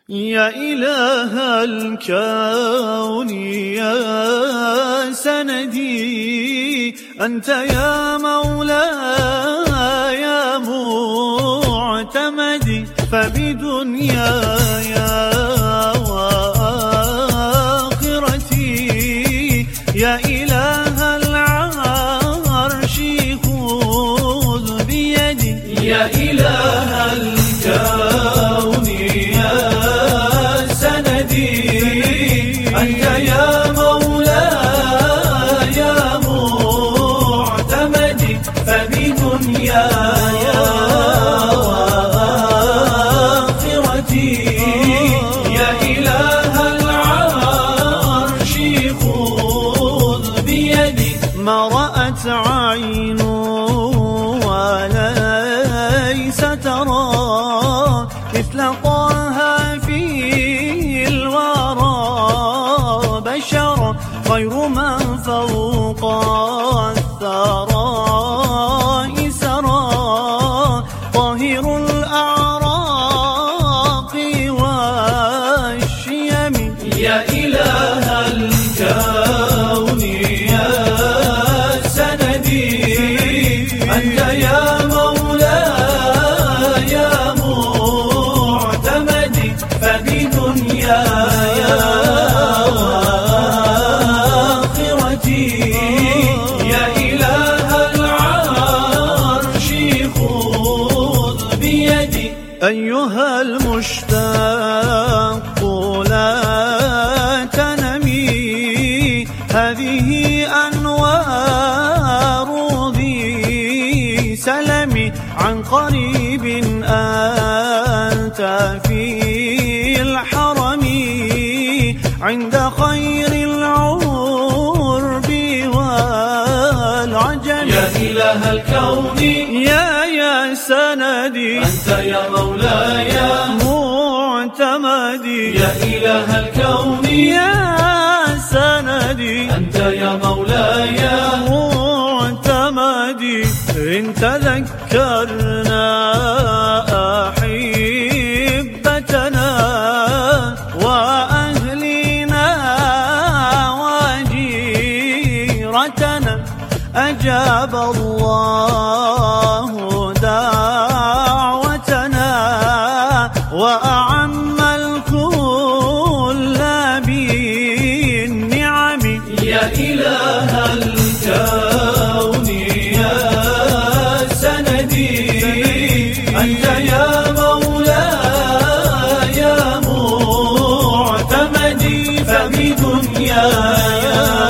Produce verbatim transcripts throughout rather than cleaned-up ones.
يا إله الكون يا سندي، أنت يا مولاي يا معتمدي، فبدنياي وآخرتي يا إله العرش خذ بيدي. يا إله الكون يا سندي، أنت يا مولاي يا معتمدي، فبدنياي وآخرتي يا إله العرش خذ بيدي. ما رأت عين وليس ترى مثل طه في الورى بشرا، خير من فوق الثرى سرى، طاهر الأعراق والشيم. يا إله الكون يا سندي، أنت يا مولاي يا معتمدي، فبدنياي وآخرتي يا إله العرش خذ بيدي. أيها المشتاق لا تنمي، هذه أنوار ذي سلمي، عن قريب أنت في الحرم، عند خير العرب والعجم. يا إله الكون يا يا سندي، أنت يا مولاي يا معتمدي، يا إله الكون يا سندي، أنت يا مولاي يا معتمدي. إن تذكرنا أحبتنا وأهلنا وجيرتنا، أجاب الله دعوتنا وأعم الكل بالنعم. يا إله الكون يا سندي، أنت يا مولاي يا معتمدي، فبدنياي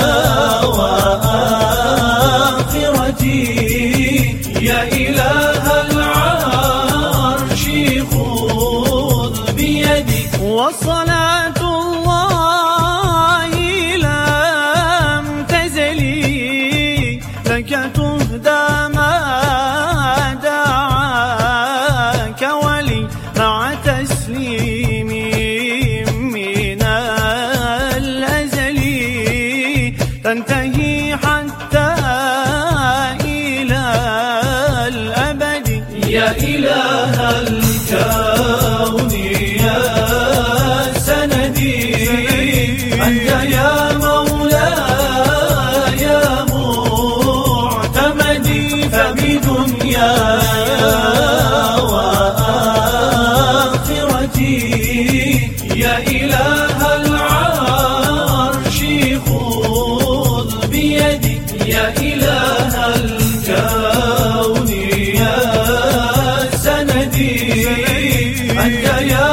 وآخرتي يا إله العرش خذ بيدي. وصلاة الله لم تزلي لك تهدى ما دعاك ولي، مع تسليم من الأزل تنتهي حتى إلى الأبد. يا إله الكون يا سندي، أنت يا مولاي يا معتمدي، فبدنياي وآخرتي يا إله العرش خذ بيدي. يا إله الكون يا سندي، أنت يا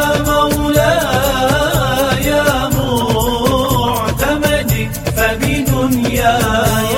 مولاي يا معتمدي، فبدنياي